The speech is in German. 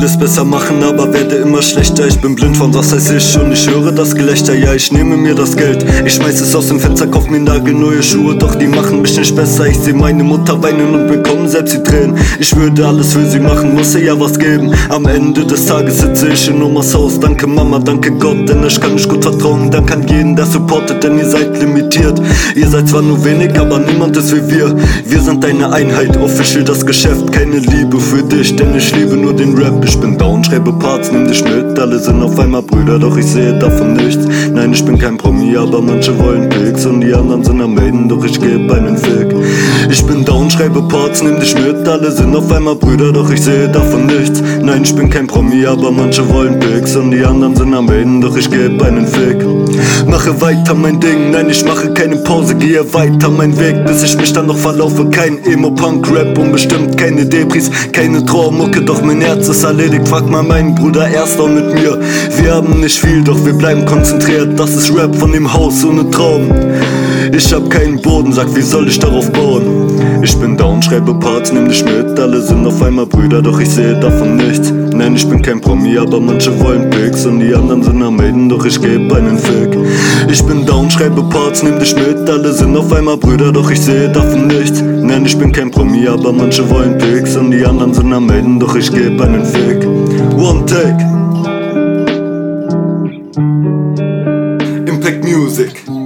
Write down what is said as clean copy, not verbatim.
will es besser machen, aber werde immer schlechter. Ich bin blind von was heißt ich und ich höre das Gelächter. Ja, ich nehme mir das Geld, ich schmeiß es aus dem Fenster, kauf mir nagelneue Schuhe, doch die machen mich nicht besser. Ich seh meine Mutter weinen und bekomme selbst die Tränen. Ich würde alles für sie machen, muss ihr ja was geben. Am Ende des Tages sitze ich in Omas Haus. Danke Mama, danke Gott, denn ich kann euch gut vertrauen. Danke an jeden, der supportet, denn ihr seid limitiert. Ihr seid zwar nur wenig, aber niemand ist wie wir. Wir sind eine Einheit, official das Geschäft. Keine Liebe für dich, denn ich liebe nur den Rap. Ich bin down, schreibe Parts, nimm dich mit. Alle sind auf einmal Brüder, doch ich sehe davon nichts. Nein, ich bin kein Promi, aber manche wollen Pics und die anderen sind am Maiden, doch ich geb einen Fick. Ich bin down, schreibe Parts, nimm dich mit. Alle sind auf einmal Brüder, doch ich sehe davon nichts. Nein, ich bin kein Promi, aber manche wollen Pics und die anderen sind am Maiden, doch ich geb einen Fick. Mache weiter mein Ding, nein, ich mache keine Pause, gehe weiter mein Weg, bis ich mich dann noch verlaufe. Kein Emo-Punk-Rap, unbestimmt, keine Depris, keine Trauermucke, doch mein Herz ist erledigt. Frag mal meinen Bruder, er ist auch mit mir. Wir haben nicht viel, doch wir bleiben konzentriert. Das ist Rap von dem Haus ohne Traum. Ich hab keinen Boden, sag, wie soll ich darauf bauen? Ich bin down, schreibe Parts, nimm dich mit. Alle sind auf einmal Brüder, doch ich sehe davon nichts. Nein, ich bin kein Promi, aber manche wollen Pics und die anderen sind am Maiden, doch ich geb einen Fick. Ich bin down, schreibe Parts, nimm dich mit. Alle sind auf einmal Brüder, doch ich sehe davon nichts. Nein, ich bin kein Promi, aber manche wollen Pics und die anderen sind am Maiden, doch ich geb einen Fick. One Take. Impact Music.